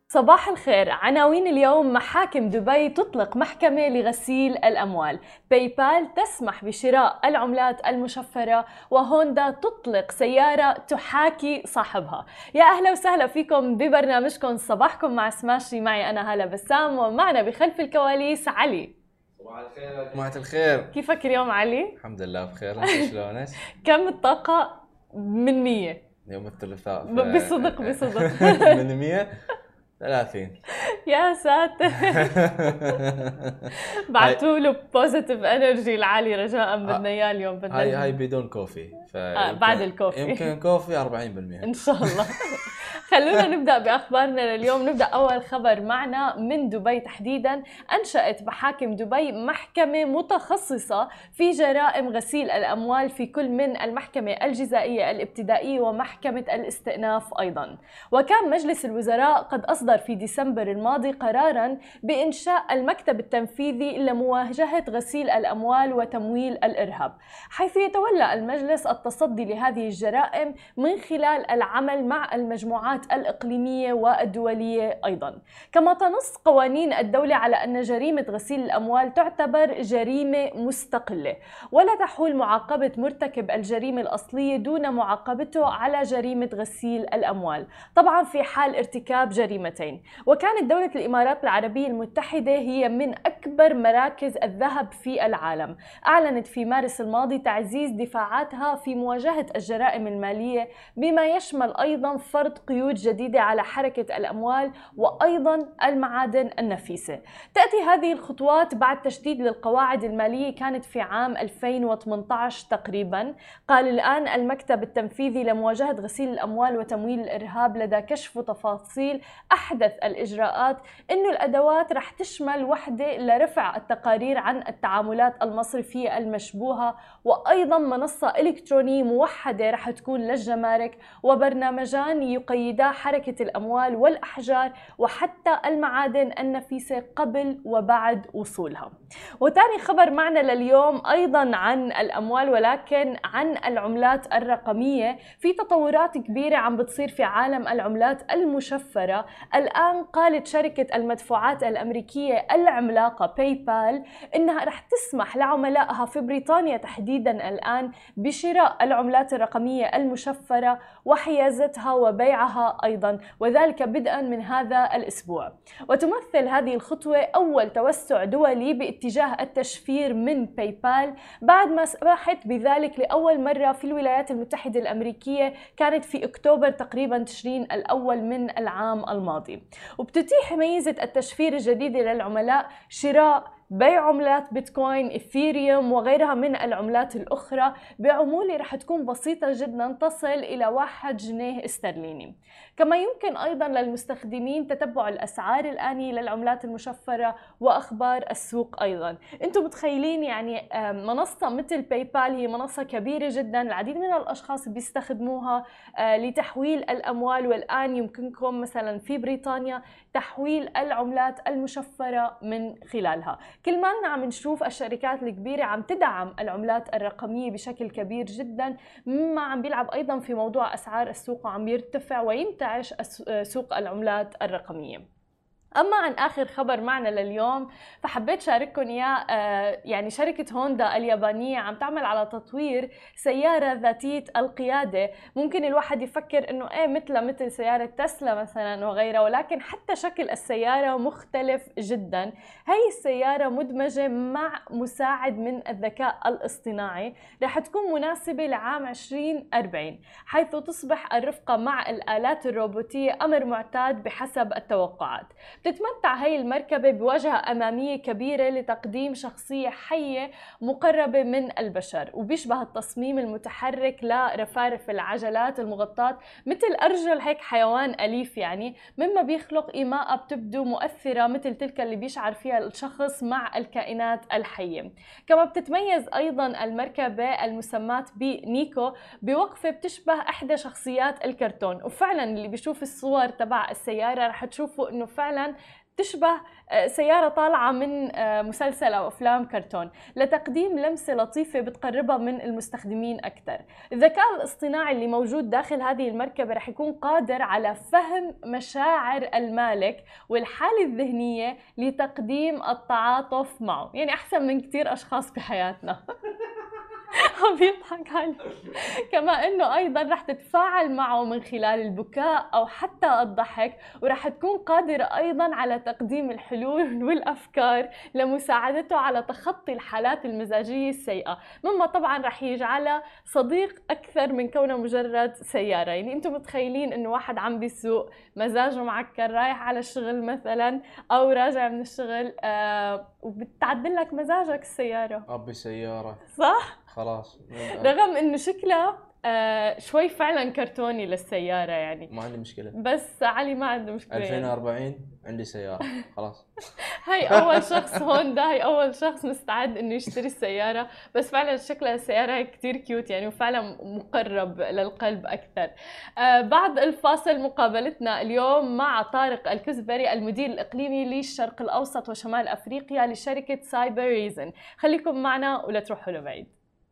صباح الخير. عناوين اليوم: محاكم دبي تطلق محكمة لغسيل الأموال، باي بال تسمح بشراء العملات المشفرة، وهوندا تطلق سيارة تحاكي صاحبها. يا أهلا وسهلا فيكم ببرنامجكم صباحكم مع سماشي. معي أنا هالة بسام، ومعنا بخلف الكواليس علي. صباح الخير. جماعة الخير، كيفك اليوم علي؟ الحمد لله بخير. انت شلونك؟ كم الطاقة من 100؟ يوم الثلاثاء بصدق من 100 30. يا ساتر. بعتوا له بوزيتيف انرجي العالي رجاء، بدنا اياه اليوم. بدنا هاي بدون كوفي، بعد الكوفي يمكن كوفي 40%. ان شاء الله. خلونا نبدأ بأخبارنا لليوم. نبدأ أول خبر معنا من دبي تحديدا. أنشأت محاكم دبي محكمة متخصصة في جرائم غسيل الأموال في كل من المحكمة الجزائية الابتدائية ومحكمة الاستئناف أيضا. وكان مجلس الوزراء قد أصدر في ديسمبر الماضي قرارا بإنشاء المكتب التنفيذي لمواجهة غسيل الأموال وتمويل الإرهاب، حيث يتولى المجلس التصدي لهذه الجرائم من خلال العمل مع المجموعات الإقليمية والدولية أيضا. كما تنص قوانين الدولة على أن جريمة غسيل الأموال تعتبر جريمة مستقلة، ولا تحول معاقبة مرتكب الجريمة الأصلية دون معاقبته على جريمة غسيل الأموال، طبعا في حال ارتكاب جريمتين. وكانت دولة الإمارات العربية المتحدة هي من أكبر مراكز الذهب في العالم. أعلنت في مارس الماضي تعزيز دفاعاتها في مواجهة الجرائم المالية، بما يشمل أيضا فرض قيود جديدة على حركة الأموال وأيضا المعادن النفيسة. تأتي هذه الخطوات بعد تشديد للقواعد المالية كانت في عام 2018 تقريبا. قال الآن المكتب التنفيذي لمواجهة غسيل الأموال وتمويل الإرهاب لدى كشف تفاصيل أحدث الإجراءات إنه الأدوات رح تشمل وحدة لرفع التقارير عن التعاملات المصرفية المشبوهة، وأيضا منصة إلكترونية موحدة رح تكون للجمارك، وبرنامجان يقيدا حركة الأموال والأحجار وحتى المعادن النفيسة قبل وبعد وصولها. وتاني خبر معنا لليوم أيضا عن الأموال، ولكن عن العملات الرقمية. في تطورات كبيرة عم بتصير في عالم العملات المشفرة. الآن قالت شركة المدفوعات الأمريكية العملاقة باي بال إنها رح تسمح لعملائها في بريطانيا تحديدا الآن بشراء العملات الرقمية المشفرة وحيازتها وبيعها أيضا، وذلك بدءا من هذا الأسبوع. وتمثل هذه الخطوة أول توسع دولي باتجاه التشفير من باي بال بعد ما سمحت بذلك لأول مرة في الولايات المتحدة الأمريكية، كانت في أكتوبر تقريبا تشرين الأول من العام الماضي. وبتتيح ميزة التشفير الجديدة للعملاء شراء بيع عملات بيتكوين، إثيريوم وغيرها من العملات الأخرى بعمولة رح تكون بسيطة جدا تصل إلى 1 جنيه استرليني. كما يمكن أيضا للمستخدمين تتبع الأسعار الآنية للعملات المشفرة وأخبار السوق أيضا. أنتم متخيلين يعني منصة مثل باي بال هي منصة كبيرة جدا، العديد من الأشخاص بيستخدموها لتحويل الأموال، والآن يمكنكم مثلا في بريطانيا تحويل العملات المشفرة من خلالها. كل ما عم نشوف الشركات الكبيرة عم تدعم العملات الرقمية بشكل كبير جدا، مما عم بيلعب أيضا في موضوع أسعار السوق وعم يرتفع وينتعش سوق العملات الرقمية. أما عن آخر خبر معنا لليوم فحبيت شارككم إياه. يعني شركة هوندا اليابانية عم تعمل على تطوير سيارة ذاتية القيادة. ممكن الواحد يفكر إنه مثل سيارة تسلا مثلا وغيرها، ولكن حتى شكل السيارة مختلف جدا. هاي السيارة مدمجة مع مساعد من الذكاء الاصطناعي، رح تكون مناسبة لعام 2040، حيث تصبح الرفقة مع الآلات الروبوتية أمر معتاد بحسب التوقعات. بتتمتع هاي المركبة بواجهة أمامية كبيرة لتقديم شخصية حية مقربة من البشر، وبيشبه التصميم المتحرك لرفارف العجلات المغطاة مثل أرجل هيك حيوان أليف يعني، مما بيخلق إيماءة بتبدو مؤثرة مثل تلك اللي بيشعر فيها الشخص مع الكائنات الحية. كما بتتميز أيضا المركبة المسماة بنيكو بوقفة بتشبه إحدى شخصيات الكرتون، وفعلا اللي بيشوف الصور تبع السيارة رح تشوفوا إنه فعلا بتشبه سيارة طالعة من مسلسل أو أفلام كرتون، لتقديم لمسة لطيفة بتقربها من المستخدمين أكثر. الذكاء الاصطناعي اللي موجود داخل هذه المركبة رح يكون قادر على فهم مشاعر المالك والحالة الذهنية لتقديم التعاطف معه، يعني أحسن من كتير أشخاص بحياتنا. عم يضحك علي. كما انه ايضا رح تتفاعل معه من خلال البكاء او حتى الضحك، ورح تكون قادرة ايضا على تقديم الحلول والافكار لمساعدته على تخطي الحالات المزاجية السيئة، مما طبعا رح يجعلها صديق اكثر من كونه مجرد سيارة. يعني انتم متخيلين انه واحد عم بيسوق مزاجه معكر رايح على الشغل مثلا او راجع من الشغل وبتعدل لك مزاجك السيارة. ابي سيارة صح؟ خلاص. رغم انه شكلها شوي فعلا كرتوني للسيارة يعني، ما عندي مشكلة. بس علي ما عنده مشكلة. 2040 عندي سيارة خلاص. هاي أول شخص هوندا، هاي أول شخص مستعد إنه يشتري السيارة، بس فعلا شكلها السيارة هي كتير كيوت يعني، وفعلا مقرب للقلب أكثر. بعد الفاصل مقابلتنا اليوم مع طارق الكزبري، المدير الإقليمي للشرق الأوسط وشمال أفريقيا لشركة سايبر ريزن. خليكم معنا ولا تروحوا لبعيد.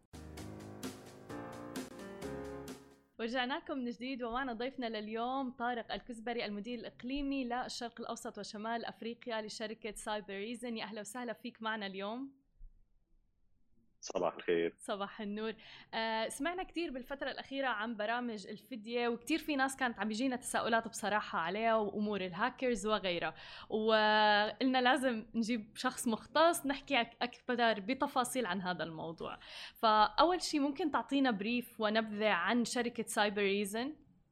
ورجعناكم من جديد ومعنا ضيفنا لليوم طارق الكزبري، المدير الإقليمي للشرق الأوسط وشمال أفريقيا لشركة سايبر ريزن. يا أهلا وسهلا فيك معنا اليوم. صباح الخير. صباح النور. سمعنا كتير بالفترة الأخيرة عن برامج الفدية، وكتير في ناس كانت عم بيجينا تساؤلات بصراحة عليها وأمور الهاكرز وغيرها، وقلنا لازم نجيب شخص مختص نحكي أكثر بتفاصيل عن هذا الموضوع. فأول شيء ممكن تعطينا بريف ونبذة عن شركة سايبر ريزن؟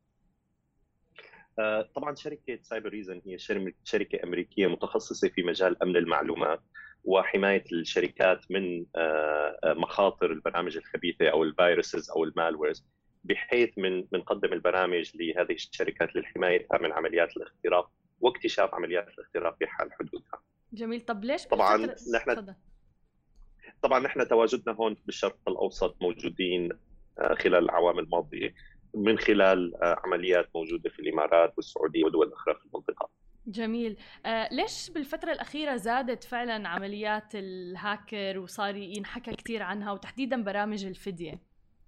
طبعا شركة سايبر ريزن هي شركة أمريكية متخصصة في مجال أمن المعلومات وحماية الشركات من مخاطر البرامج الخبيثة أو الفيروسز أو المالويرز، بحيث بنقدم البرامج لهذه الشركات للحماية من عمليات الاختراق واكتشاف عمليات الاختراق في حال حدوثها. جميل. طب ليش طبعا نحن تواجدنا هون بالشرق الأوسط موجودين خلال الأعوام الماضية من خلال عمليات موجودة في الإمارات والسعودية ودول أخرى في المنطقة. جميل. ليش بالفترة الأخيرة زادت فعلا عمليات الهاكر وصار ينحكى كتير عنها، وتحديدا برامج الفدية؟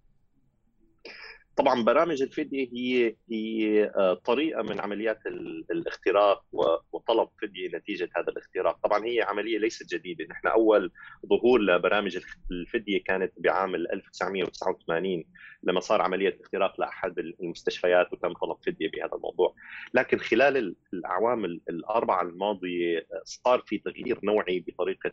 طبعا برامج الفدية هي طريقة من عمليات الاختراق وطلب فدية نتيجة هذا الاختراق. طبعا هي عملية ليست جديدة، نحن أول ظهور لبرامج الفدية كانت بعام 1989 لما صار عملية اختراق لأحد المستشفيات وتم طلب فدية بهذا الموضوع. لكن خلال الأعوام الأربعة الماضية صار في تغيير نوعي بطريقة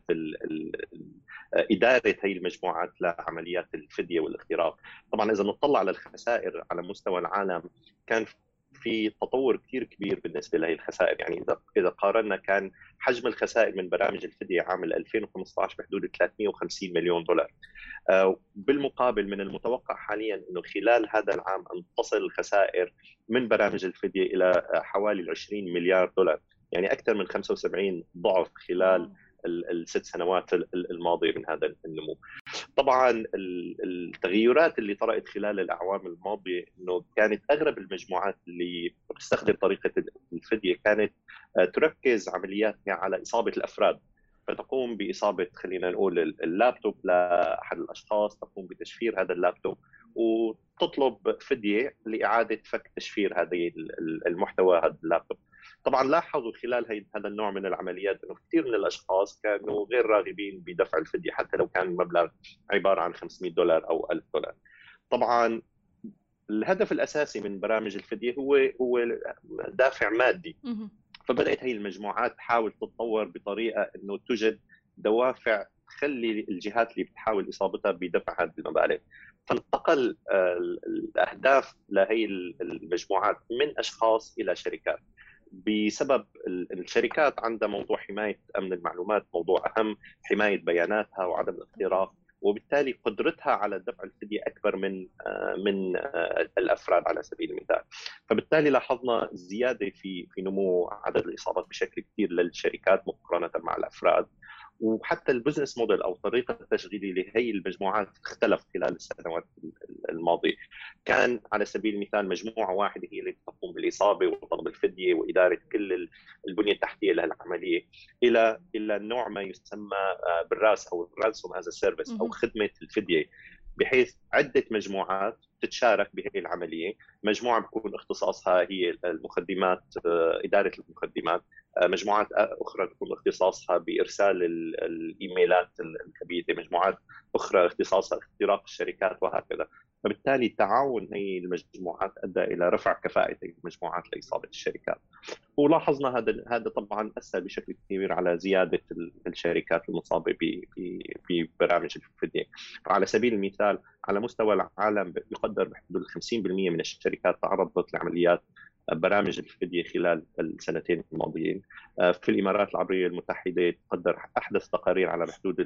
إدارة هذه المجموعات لعمليات الفدية والاختراق. طبعا إذا نطلع على الخسائر على مستوى العالم كان في تطور كثير كبير بالنسبة لهي الخسائر. يعني إذا قارنا كان حجم الخسائر من برامج الفدية عام 2015 بحدود 350 مليون دولار. بالمقابل من المتوقع حاليا أنه خلال هذا العام أن تصل الخسائر من برامج الفدية إلى حوالي 20 مليار دولار، يعني أكثر من 75 ضعف خلال الست سنوات الماضية من هذا النمو. طبعا التغيرات اللي طرأت خلال الأعوام الماضية أنه كانت أغلب المجموعات اللي بتستخدم طريقة الفدية كانت تركز عملياتها على إصابة الأفراد، فتقوم بإصابة خلينا نقول اللابتوب لأحد الأشخاص، تقوم بتشفير هذا اللابتوب وتطلب فدية لإعادة فك تشفير هذه المحتوى هذا اللابتوب. طبعا لاحظوا خلال هذا النوع من العمليات انه كثير من الاشخاص كانوا غير راغبين بدفع الفدية حتى لو كان المبلغ عبارة عن 500 دولار او 1000 دولار. طبعا الهدف الاساسي من برامج الفدية هو دافع مادي، فبدأت هي المجموعات تحاول تتطور بطريقة انه توجد دوافع تخلي الجهات اللي بتحاول اصابتها بدفع هذه المبالغ. فانتقل الاهداف لهي المجموعات من اشخاص الى شركات، بسبب الشركات عندها موضوع حماية أمن المعلومات موضوع أهم، حماية بياناتها وعدم الاختراق، وبالتالي قدرتها على دفع الفدية أكبر من الأفراد على سبيل المثال. فبالتالي لاحظنا زيادة في نمو عدد الإصابات بشكل كبير للشركات مقارنة مع الأفراد، وحتى البزنس موديل او طريقه التشغيل لهي المجموعات اختلف خلال السنوات الماضيه. كان على سبيل المثال مجموعه واحده هي اللي تقوم الاصابه وطلب الفديه واداره كل البنيه التحتيه للعمليه الى نوع ما يسمى بالراس او الرانسوم از سيرفيس او خدمه الفديه، بحيث عده مجموعات تتشارك بهذه العمليه. مجموعه بيكون اختصاصها هي المخدمات، اداره المخدمات، مجموعات اخرى تكون اختصاصها بارسال الايميلات الخبيثه، مجموعات اخرى اختصاصها اختراق الشركات وهكذا. فبالتالي تعاون هي المجموعات ادى الى رفع كفاءه المجموعات لاصابه الشركات. ولاحظنا هذا طبعا اثر بشكل كبير على زياده الشركات المصابه ببرامج الفديه. فعلى سبيل المثال على مستوى العالم يقدر بحدود 50% من الشركات تعرضت لعمليات برامج الفديه خلال السنتين الماضيين. في الامارات العربيه المتحده تقدر احدث تقارير على بحدود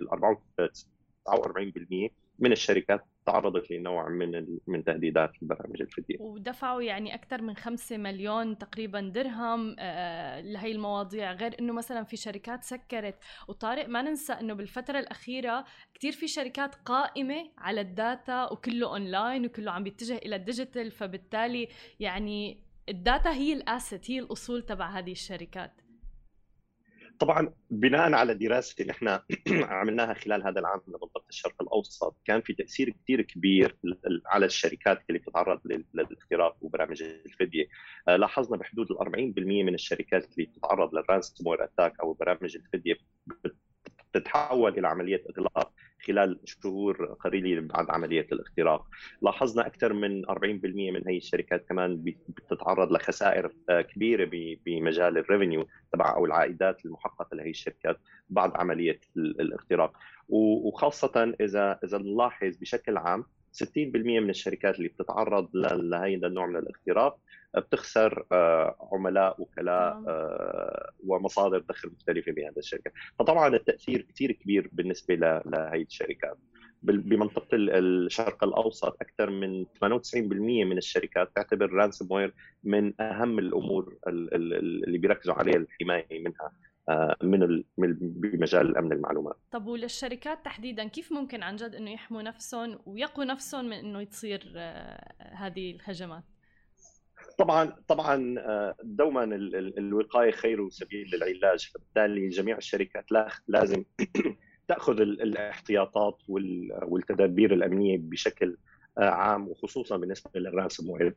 49% من الشركات تعرضت لنوع من تهديدات برامج الفدية، ودفعوا يعني أكثر من 5 مليون تقريبا درهم لهي المواضيع، غير أنه مثلا في شركات سكرت. وطارق ما ننسى أنه بالفترة الأخيرة كتير في شركات قائمة على الداتا وكله أونلاين وكله عم بيتجه إلى الديجيتال، فبالتالي يعني الداتا هي الأسيت، هي الأصول تبع هذه الشركات. طبعا بناء على دراسه اللي احنا عملناها خلال هذا العام لمنطقه الشرق الاوسط، كان في تاثير كثير كبير على الشركات اللي بتتعرض للاختراق وبرامج الفديه. لاحظنا بحدود 40% من الشركات اللي بتتعرض للرانسوموير اتاك او برامج الفديه تتحول الى عمليه اغلاق خلال شهور قليله بعد عمليه الاختراق. لاحظنا اكثر من 40% من هي الشركات كمان بتتعرض لخسائر كبيره بمجال الريفينيو تبع او العائدات المحققه لهي الشركات بعد عمليه الاختراق. وخاصه اذا نلاحظ بشكل عام 60% من الشركات اللي بتتعرض لهذا النوع من الاختراق بتخسر عملاء، وكلاء، ومصادر دخل مختلفه بهذه الشركه. فطبعا التاثير كثير كبير بالنسبه لهي الشركات. بمنطقه الشرق الاوسط اكثر من 98% من الشركات تعتبر الرانسوموير من اهم الامور اللي بيركزوا عليها الحمايه منها بمجال الامن المعلومات. طب وللشركات تحديدا كيف ممكن عن جد انه يحموا نفسهم ويقوا نفسهم من انه تصير هذه الهجمات؟ طبعا دوما الوقايه خير سبيل للعلاج، فبالتالي جميع الشركات لازم تاخذ الاحتياطات والتدابير الامنيه بشكل عام، وخصوصا بالنسبه للرانسوموير.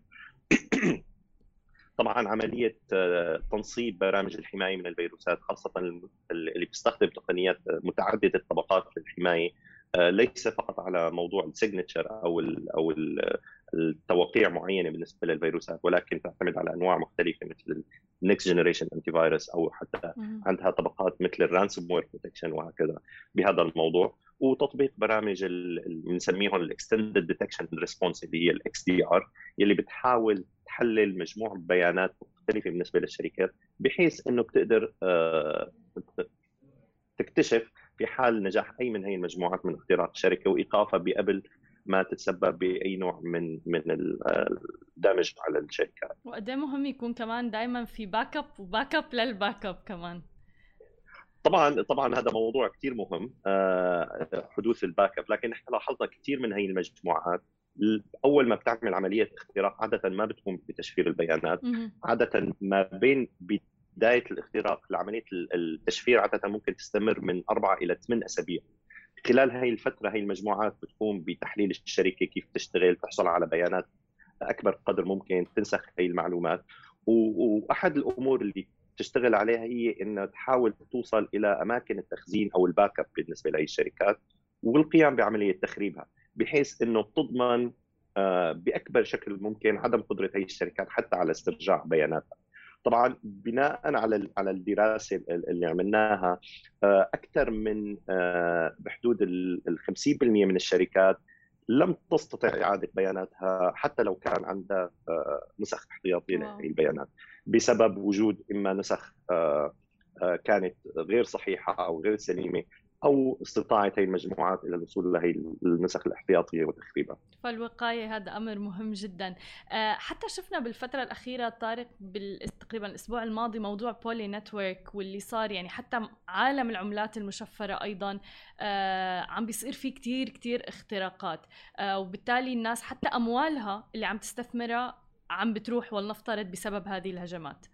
طبعا عمليه تنصيب برامج الحمايه من الفيروسات، خاصه اللي بتستخدم تقنيات متعدده الطبقات للحمايه، ليس فقط على موضوع السيجنتشر او التوقيع معينه بالنسبه للفيروسات، ولكن تعتمد على انواع مختلفه مثل النكست جنريشن انتي فايروس، او حتى عندها طبقات مثل الرانسوم وير بروتكشن وهكذا بهذا الموضوع. وتطبيق برامج اللي بنسميهم الاكستندد ديتكشن ريسبونس اللي هي الاكس دي ار، اللي بتحاول تحلل مجموعه بيانات مختلفه بالنسبه للشركات، بحيث انه بتقدر تكتشف في حال نجاح اي من هي المجموعات من اختراق الشركه وايقافها قبل ما تتسبب باي نوع من الدمج على الشركات. وقد ايه مهم يكون كمان دائما في باك اب وباك اب للباك اب كمان. طبعا هذا موضوع كثير مهم، حدوث الباك اب. لكن احنا لاحظنا كثير من هي المجموعات اول ما بتعمل عمليه اختراق عاده ما بتقوم بتشفير البيانات. عاده ما بين بدايه الاختراق لعمليه التشفير عاده ممكن تستمر من 4 إلى 8 أسابيع. خلال هاي الفتره هاي المجموعات بتقوم بتحليل الشركه، كيف تشتغل، تحصل على بيانات اكبر قدر ممكن، تنسخ هاي المعلومات. واحد الامور اللي تشتغل عليها هي انها تحاول توصل الى اماكن التخزين او الباك اب بالنسبه لهي الشركات، والقيام بعمليه تخريبها، بحيث انه تضمن باكبر شكل ممكن عدم قدره هي الشركات حتى على استرجاع بياناتها. طبعا بناء على الدراسه اللي عملناها، اكثر من بحدود ال 50% من الشركات لم تستطع اعاده بياناتها حتى لو كان عندها نسخ احتياطيه لهي البيانات، بسبب وجود اما نسخ كانت غير صحيحه او غير سليمه، او استطاعت هي المجموعات الى الوصول لهي النسخ الاحتياطيه وتخريبها. فالوقايه هذا امر مهم جدا. حتى شفنا بالفتره الاخيره طارق تقريبا الاسبوع الماضي موضوع بولي نتورك واللي صار، يعني حتى عالم العملات المشفره ايضا عم بيصير فيه كتير اختراقات، وبالتالي الناس حتى اموالها اللي عم تستثمرها عم بتروح ولنفترض بسبب هذه الهجمات.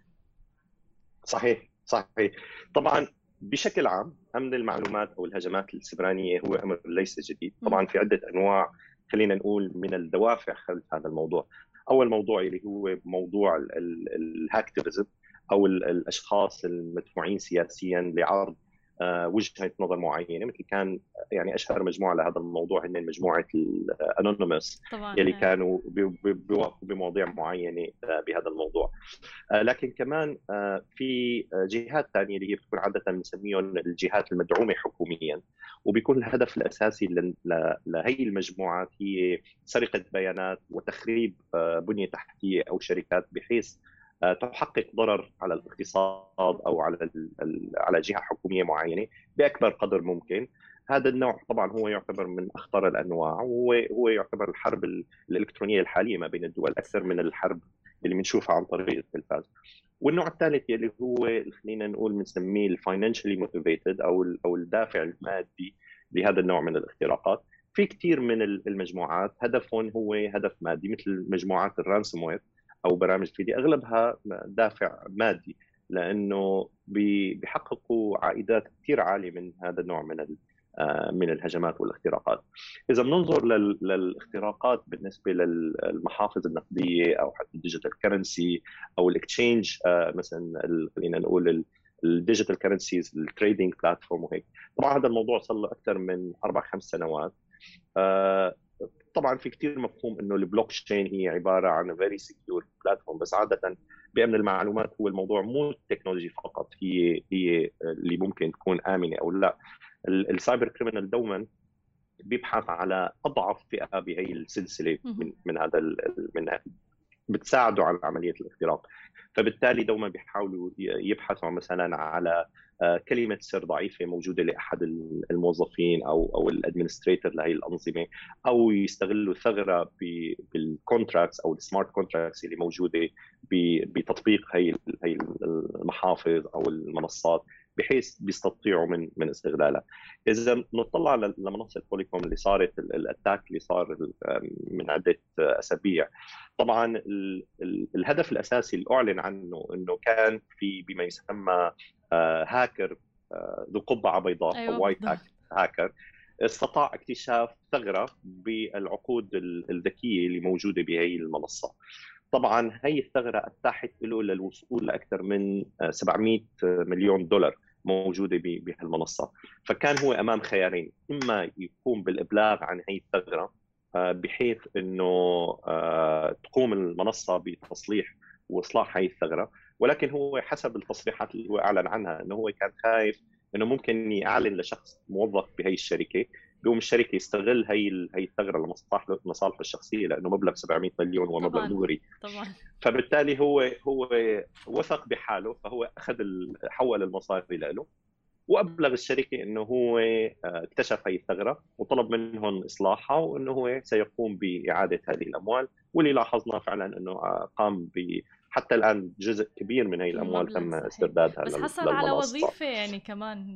صحيح. طبعا بشكل عام امن المعلومات او الهجمات السبرانيه هو امر ليس جديد، طبعا في عده انواع خلينا نقول من الدوافع خلف هذا الموضوع. اول موضوع اللي هو موضوع الهاكتيفيزم او الاشخاص المدفوعين سياسيا لعرض وجهه نظر معينه، مثل كان يعني اشهر مجموعه لهذا الموضوع هن مجموعه الانونيموس يلي كانوا بيوقفوا بمواضيع معينه بهذا الموضوع. لكن كمان في جهات ثانيه اللي هي بتكون عاده بنسميهم الجهات المدعومه حكوميا، وبيكون الهدف الاساسي لهي المجموعات هي سرقه بيانات وتخريب بنيه تحتيه او شركات بحيث تحقق ضرر على الاقتصاد او على جهه حكوميه معينه باكبر قدر ممكن. هذا النوع طبعا هو يعتبر من اخطر الانواع، وهو يعتبر الحرب الالكترونيه الحاليه ما بين الدول اكثر من الحرب اللي بنشوفها عن طريق التلفاز. والنوع الثالث اللي هو خلينا نقول بنسميه الفاينانشالي موتيفيتد او الدافع المادي لهذا النوع من الاختراقات. في كثير من المجموعات هدفهم هو هدف مادي، مثل مجموعات الرانسوم وير او برامج فيدي، اغلبها دافع مادي لانه بيحققوا عائدات كثير عاليه من هذا النوع من الهجمات والاختراقات. اذا بننظر للاختراقات بالنسبه للمحافظ النقديه او حتى الديجيتال كرنسي او الاكتشينج، مثلا خلينا نقول الديجيتال كرنسيز، التريدنج بلاتفورم وهيك، طبعا هذا الموضوع صار له اكثر من 4-5 سنوات. طبعا في كثير مفهوم انه البلوك تشين هي عباره عن فيري سكيور بلاتفورم، بس عاده بامن المعلومات هو الموضوع مو التكنولوجي فقط هي اللي ممكن تكون امنه او لا. السايبر كريمنال دوما بيبحث على اضعف فئه بهي السلسله من هذا بتساعده على عمليه الاختراق. فبالتالي دوما بيحاولوا يبحثوا مثلا على كلمه سر ضعيفه موجوده لاحد الموظفين او الادمنستريتور لهي الانظمه، او يستغلوا ثغره بالكونتراكتس او السمارت كونتراكتس اللي موجوده بتطبيق هي المحافظ او المنصات، بحيث بيستطيعوا من استغلالها. اذا نطلع لمنصه بوليكوم اللي صارت الاتاك اللي صار من عده اسابيع، طبعا الهدف الاساسي اللي اعلن عنه انه كان في بما يسمى هاكر ذو قبعه بيضاء، أيوة او وايت هاكر، استطاع اكتشاف ثغره بالعقود الذكيه اللي موجوده بهي المنصه. طبعا هي الثغره اتاحت له للوصول لاكثر من 700 مليون دولار موجوده بهالمنصه. فكان هو امام خيارين، اما يقوم بالابلاغ عن هي الثغره بحيث انه تقوم المنصه بتصليح واصلاح هي الثغره، ولكن هو حسب التصريحات اللي هو اعلن عنها انه هو كان خايف انه ممكن يعلن لشخص موظف بهي الشركه، بيقوم الشركه يستغل هي الثغره لمصالحه الشخصيه، لانه مبلغ 700 مليون هو مبلغ دوري طبعا. فبالتالي هو وثق بحاله، فهو حول المصاري له وابلغ الشركه انه هو اكتشف هي الثغره وطلب منهم اصلاحها، وانه هو سيقوم باعاده هذه الاموال. واللي لاحظنا فعلا انه قام حتى الان جزء كبير من هي الاموال تم استردادها بس حصل على وظيفه يعني كمان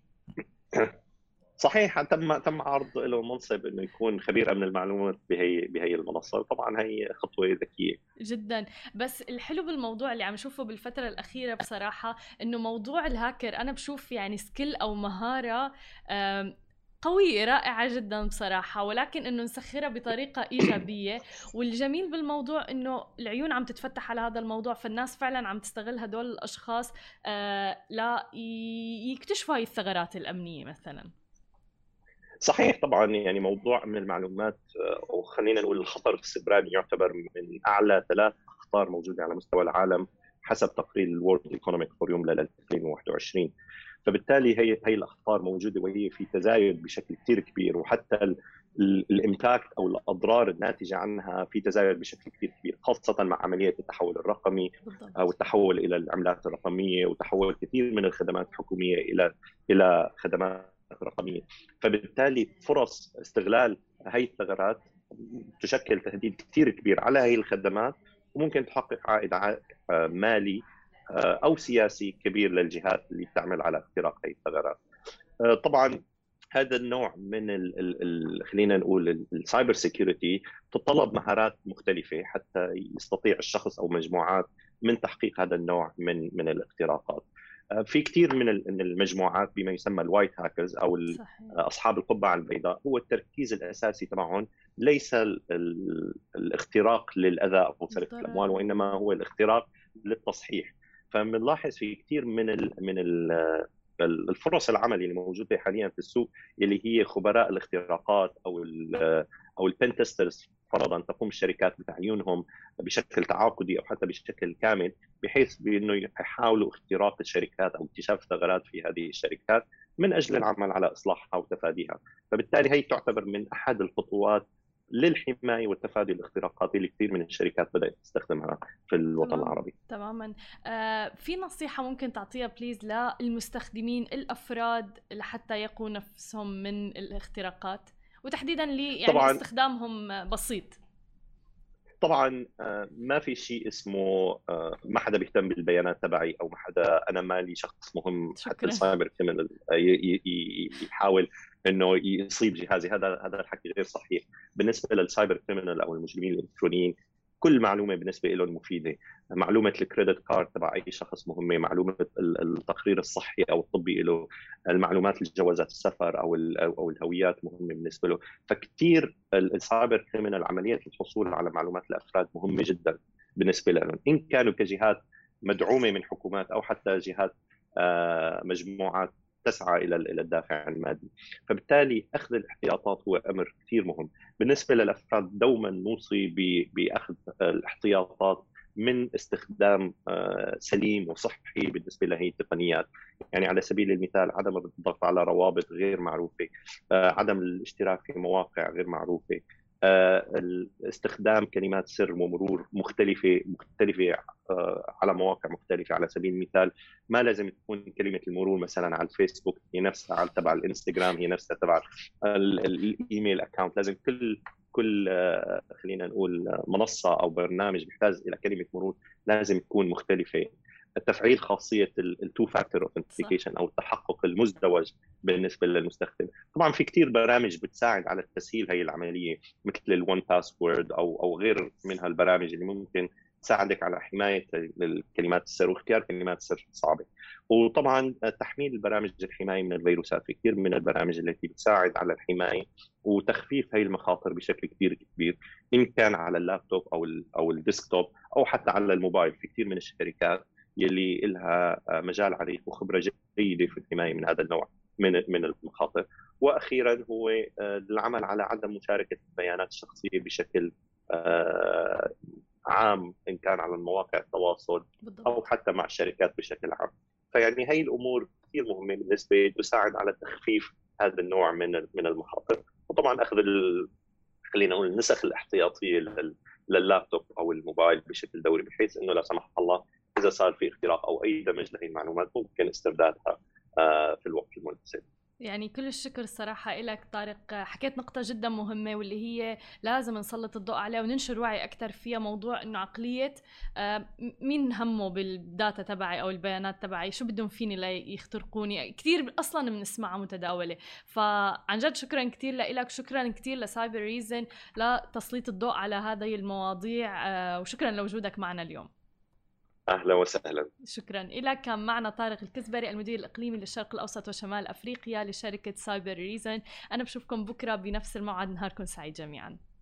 صحيح، تم عرض له منصب انه يكون خبير امن المعلومات بهي المنصه. طبعا هي خطوه ذكيه جدا. بس الحلو بالموضوع اللي عم شوفه بالفتره الاخيره بصراحه انه موضوع الهاكر انا بشوف يعني سكيل او مهاره قوية رائعة جدا بصراحة، ولكن انه نسخرها بطريقة ايجابية. والجميل بالموضوع انه العيون عم تتفتح على هذا الموضوع، فالناس فعلا عم تستغل هدول الاشخاص لا يكتشفوا هاي الثغرات الامنية مثلا. صحيح. طبعا يعني موضوع من المعلومات او خلينا نقول الخطر السبراني يعتبر من اعلى 3 اخطار موجوده على مستوى العالم حسب تقرير الورلد ايكونوميك فوريوم لل 2021. فبالتالي هي الاخطار موجوده وهي في تزايد بشكل كثير كبير، وحتى الامباكت او الاضرار الناتجه عنها في تزايد بشكل كثير كبير، خاصه مع عمليه التحول الرقمي او التحول الى العملات الرقميه، وتحول كثير من الخدمات الحكوميه الى خدمات رقميه. فبالتالي فرص استغلال هي الثغرات تشكل تهديد كثير كبير على هي الخدمات، وممكن تحقق عائد مالي او سياسي كبير للجهات اللي بتعمل على اختراق هي الثغرات. طبعا هذا النوع من خلينا نقول السايبر سيكيورتي تتطلب مهارات مختلفة حتى يستطيع الشخص أو مجموعات من تحقيق هذا النوع من الاختراقات. في كثير من المجموعات بما يسمى الوايت هاكرز أو أصحاب القبعة البيضاء، هو التركيز الأساسي تبعهم ليس الاختراق للأذى أو سرقة الأموال، وإنما هو الاختراق للتصحيح. فبنلاحظ في كثير من الفرص العمل اللي موجوده حاليا في السوق، اللي هي خبراء الاختراقات او البن تيسترز، فرضا تقوم الشركات بتعيينهم بشكل تعاقدي او حتى بشكل كامل، بحيث بانه يحاولوا اختراق الشركات او اكتشاف ثغرات في هذه الشركات من اجل العمل على اصلاحها وتفاديها. فبالتالي هي تعتبر من احد الخطوات للحمايه والتفادي الاختراقات اللي كثير من الشركات بدات تستخدمها في الوطن العربي. تماما. في نصيحه ممكن تعطيها بليز للمستخدمين الافراد لحتى يقوا نفسهم من الاختراقات، وتحديدا اللي يعني طبعاً استخدامهم بسيط؟ طبعا ما في شيء اسمه ما حدا بيهتم بالبيانات تبعي، او ما حدا، انا مالي شخص مهم حتى السايبر كريمنال يحاول انه يصيب جهازي. هذا الحكي غير صحيح. بالنسبه للسايبر كريمنال او المجرمين الالكترونيين، كل معلومه بالنسبه لهم مفيده. معلومه الكريدت كارد تبع اي شخص مهمه، معلومه التقرير الصحي او الطبي له، المعلومات الجوازات السفر او الهويات مهمه بالنسبه له. فكتير السايبر كريمنال عمليه الحصول على معلومات الافراد مهمه جدا بالنسبه لهم، ان كانوا كجهات مدعومه من حكومات او حتى جهات مجموعات تسعى الى الدافع المادي. فبالتالي اخذ الاحتياطات هو امر كثير مهم. بالنسبه للافراد دوما نوصي باخذ الاحتياطات من استخدام سليم وصحي بالنسبه لهي التقنيات. يعني على سبيل المثال عدم الضغط على روابط غير معروفه، عدم الاشتراك في مواقع غير معروفه، استخدام كلمات سر ومرور مختلفه على مواقع مختلفه. على سبيل المثال ما لازم تكون كلمه المرور مثلا على الفيسبوك هي نفسها على تبع الانستغرام، هي نفسها تبع الايميل اكاونت. لازم كل خلينا نقول منصه او برنامج بيحتاج الى كلمه مرور لازم تكون مختلفه. تفعيل خاصيه التو فاكتور اوثنتيكيشن او التحقق المزدوج بالنسبه للمستخدم. طبعا في كثير برامج بتساعد على تسهيل هي العمليه، مثل الون باسورد او غير منها البرامج اللي ممكن تساعدك على حمايه الكلمات السر واختيار كلمات سر صعبه. وطبعا تحميل البرامج الحمايه من الفيروسات، في كثير من البرامج التي بتساعد على الحمايه وتخفيف هي المخاطر بشكل كثير كبير، ان كان على اللابتوب او الديسكتوب او حتى على الموبايل. في كثير من الشركات يلي لها مجال عريق وخبره جيده في الحمايه من هذا النوع من المخاطر. واخيرا هو العمل على عدم مشاركه البيانات الشخصيه بشكل عام، ان كان على مواقع التواصل او حتى مع الشركات بشكل عام. فيعني هي الامور كثير مهمه بالنسبه تساعد على تخفيف هذا النوع من المخاطر. وطبعا اخذ خلينا نقول النسخ الاحتياطيه لللابتوب او الموبايل بشكل دوري، بحيث انه لا سمح الله اذا صار في اختراق او اي دمج لهي المعلومات ممكن استردادها في الوقت المناسب. يعني كل الشكر الصراحة إلك طارق، حكيت نقطة جدا مهمة واللي هي لازم نسلط الضوء عليها وننشر وعي أكثر فيها، موضوع إنه عقلية مين همه بالداتا تبعي أو البيانات تبعي، شو بدهم فيني ليخترقوني. كتير أصلا بنسمعها متداولة. فعن جد شكرا كتير لإلك، شكرا كتير لسايبر ريزن لتسليط الضوء على هذه المواضيع، وشكرا لوجودك معنا اليوم. أهلا وسهلا. شكرا لك. كان معنا طارق الكزبري المدير الإقليمي للشرق الأوسط وشمال أفريقيا لشركة سايبر ريزن. أنا بشوفكم بكرة بنفس الموعد، نهاركم سعيد جميعا.